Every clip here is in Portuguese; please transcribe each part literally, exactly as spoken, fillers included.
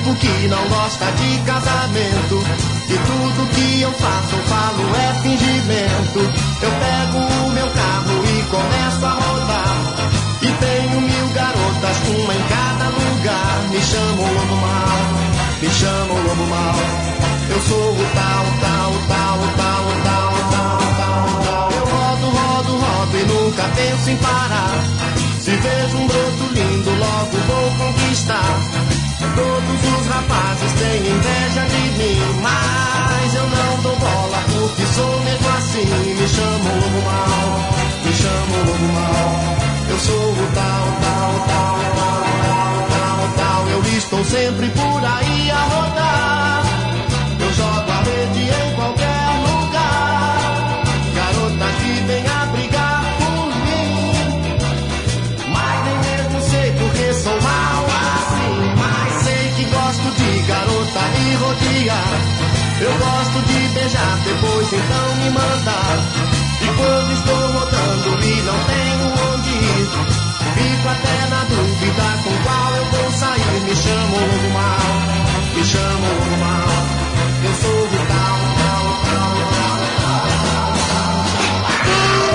tipo que não gosta de casamento. E tudo que eu faço, eu falo é fingimento. Eu pego o meu carro e começo a rodar. E tenho mil garotas, uma em cada lugar. Me chamam lobo mal, me chamam lobo mal. Eu sou o tal, tal, tal, tal, tal, tal, tal, tal. Eu rodo, rodo, rodo e nunca penso em parar. Se vejo um broto lindo, logo vou conquistar. Todos os rapazes têm inveja de mim, mas eu não dou bola porque sou mesmo assim. Me chamam lobo mal, me chamam lobo mal. Eu sou o tal, tal, tal, tal, tal, tal, tal. Eu estou sempre por aí a rodar. Eu jogo a rede em qualquer lugar. Garotas vivem a brigar por mim, mas nem mesmo sei porque sou mal assim. Mas sei que gosto de garota e rodear. Eu gosto de beijar, depois então me mandar. E quando estou rodando e não tenho onde ir, fico até na dúvida com qual eu vou sair. Me chamam lobo mal, me chamam lobo mal. Eu sou o tal, tal, tal, tal, tal, tal,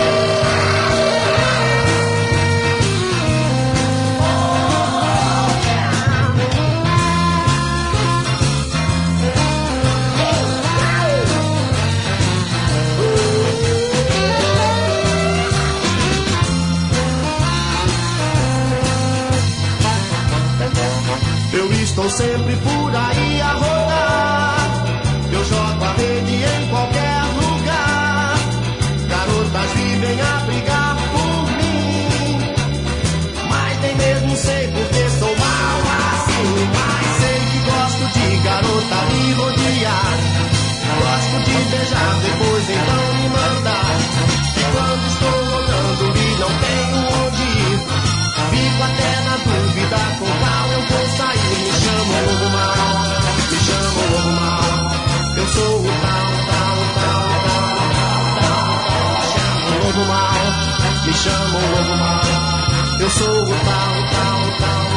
eu estou sempre por aí a rodar. Eu jogo a rede em qualquer lugar. Garotas vivem a brigar por mim, mas nem mesmo sei porque sou mal assim. Mas sei que gosto de garota e rodear. Gosto de beijar, depois então me mandar. E quando estou rodando e não tenho onde ir, fico até na dúvida com qual eu vou sair. Me chamam lobo mal, me chamam lobo mal. Eu sou o tal, tal, tal, tal, tal, tal. Me chamam lobo mal, me chamam lobo mal. Eu sou o tal, tal, tal.